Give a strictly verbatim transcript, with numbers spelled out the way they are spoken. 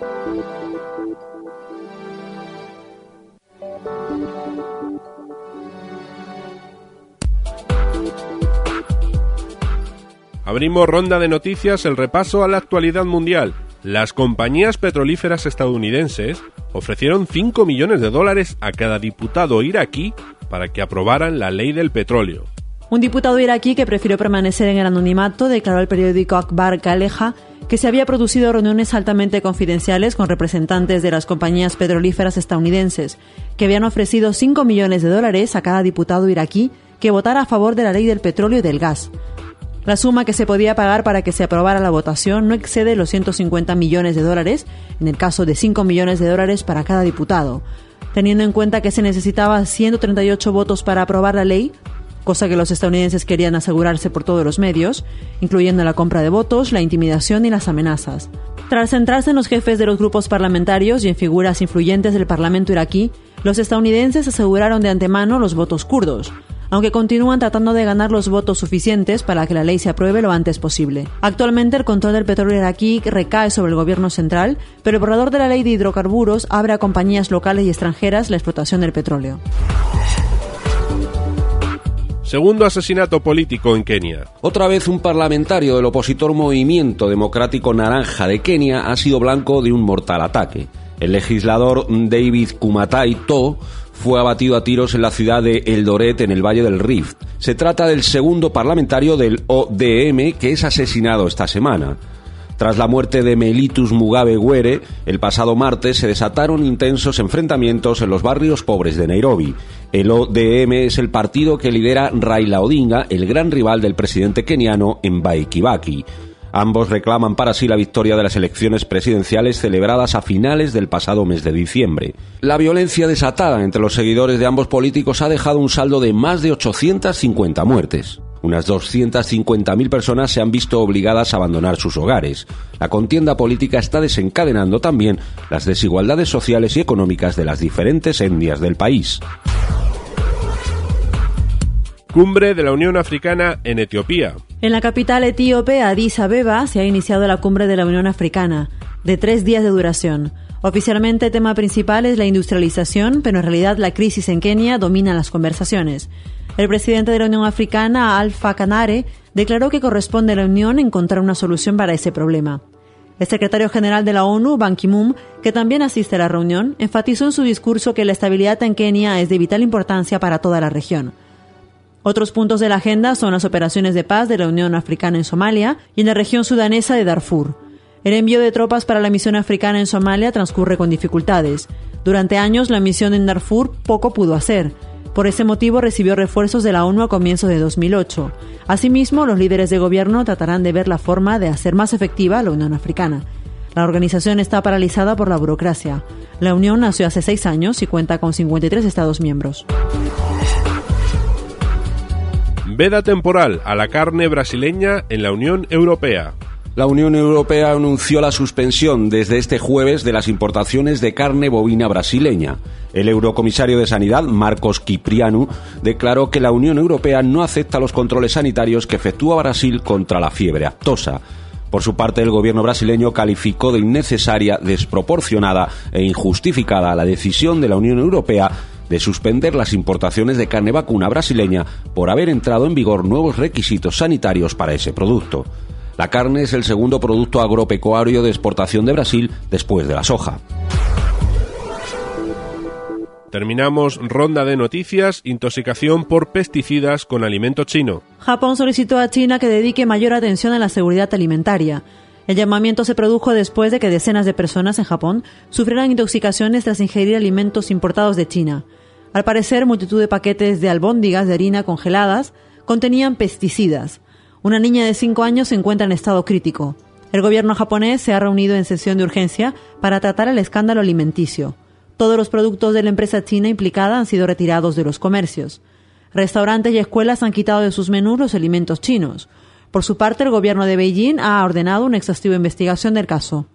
Abrimos ronda de noticias, el repaso a la actualidad mundial. Las compañías petrolíferas estadounidenses ofrecieron cinco millones de dólares a cada diputado iraquí para que aprobaran la ley del petróleo. Un diputado iraquí que prefirió permanecer en el anonimato declaró al periódico Akhbar Galeja que se había producido reuniones altamente confidenciales con representantes de las compañías petrolíferas estadounidenses, que habían ofrecido cinco millones de dólares a cada diputado iraquí que votara a favor de la ley del petróleo y del gas. La suma que se podía pagar para que se aprobara la votación no excede los ciento cincuenta millones de dólares, en el caso de cinco millones de dólares para cada diputado. Teniendo en cuenta que se necesitaba ciento treinta y ocho votos para aprobar la ley, cosa que los estadounidenses querían asegurarse por todos los medios, incluyendo la compra de votos, la intimidación y las amenazas. Tras centrarse en los jefes de los grupos parlamentarios y en figuras influyentes del parlamento iraquí, los estadounidenses aseguraron de antemano los votos kurdos, aunque continúan tratando de ganar los votos suficientes para que la ley se apruebe lo antes posible. Actualmente el control del petróleo iraquí recae sobre el gobierno central, pero el borrador de la ley de hidrocarburos abre a compañías locales y extranjeras la explotación del petróleo. Segundo asesinato político en Kenia. Otra vez un parlamentario del opositor Movimiento Democrático Naranja de Kenia ha sido blanco de un mortal ataque. El legislador David Kumatai To fue abatido a tiros en la ciudad de Eldoret, en el Valle del Rift. Se trata del segundo parlamentario del O D M que es asesinado esta semana. Tras la muerte de Melitus Mugabe Were, el pasado martes se desataron intensos enfrentamientos en los barrios pobres de Nairobi. El O D M es el partido que lidera Raila Odinga, el gran rival del presidente keniano Mwai Kibaki. Ambos reclaman para sí la victoria de las elecciones presidenciales celebradas a finales del pasado mes de diciembre. La violencia desatada entre los seguidores de ambos políticos ha dejado un saldo de más de ochocientas cincuenta muertes. Unas doscientas cincuenta mil personas se han visto obligadas a abandonar sus hogares. La contienda política está desencadenando también las desigualdades sociales y económicas de las diferentes etnias del país. Cumbre de la Unión Africana en Etiopía. En la capital etíope, Addis Abeba, se ha iniciado la Cumbre de la Unión Africana, de tres días de duración. Oficialmente el tema principal es la industrialización, pero en realidad la crisis en Kenia domina las conversaciones. El presidente de la Unión Africana, Alpha Kanare, declaró que corresponde a la Unión encontrar una solución para ese problema. El secretario general de la ONU, Ban Ki-moon, que también asiste a la reunión, enfatizó en su discurso que la estabilidad en Kenia es de vital importancia para toda la región. Otros puntos de la agenda son las operaciones de paz de la Unión Africana en Somalia y en la región sudanesa de Darfur. El envío de tropas para la misión africana en Somalia transcurre con dificultades. Durante años, la misión en Darfur poco pudo hacer. Por ese motivo, recibió refuerzos de la ONU a comienzos de dos mil ocho. Asimismo, los líderes de gobierno tratarán de ver la forma de hacer más efectiva la Unión Africana. La organización está paralizada por la burocracia. La Unión nació hace seis años y cuenta con cincuenta y tres Estados miembros. Veda temporal a la carne brasileña en la Unión Europea. La Unión Europea anunció la suspensión desde este jueves de las importaciones de carne bovina brasileña. El eurocomisario de Sanidad, Marcos Kyprianou, declaró que la Unión Europea no acepta los controles sanitarios que efectúa Brasil contra la fiebre aftosa. Por su parte, el gobierno brasileño calificó de innecesaria, desproporcionada e injustificada la decisión de la Unión Europea de suspender las importaciones de carne vacuna brasileña por haber entrado en vigor nuevos requisitos sanitarios para ese producto. La carne es el segundo producto agropecuario de exportación de Brasil después de la soja. Terminamos ronda de noticias, intoxicación por pesticidas con alimento chino. Japón solicitó a China que dedique mayor atención a la seguridad alimentaria. El llamamiento se produjo después de que decenas de personas en Japón sufrieran intoxicaciones tras ingerir alimentos importados de China. Al parecer, multitud de paquetes de albóndigas de harina congeladas contenían pesticidas. Una niña de cinco años se encuentra en estado crítico. El gobierno japonés se ha reunido en sesión de urgencia para tratar el escándalo alimenticio. Todos los productos de la empresa china implicada han sido retirados de los comercios. Restaurantes y escuelas han quitado de sus menús los alimentos chinos. Por su parte, el gobierno de Beijing ha ordenado una exhaustiva investigación del caso.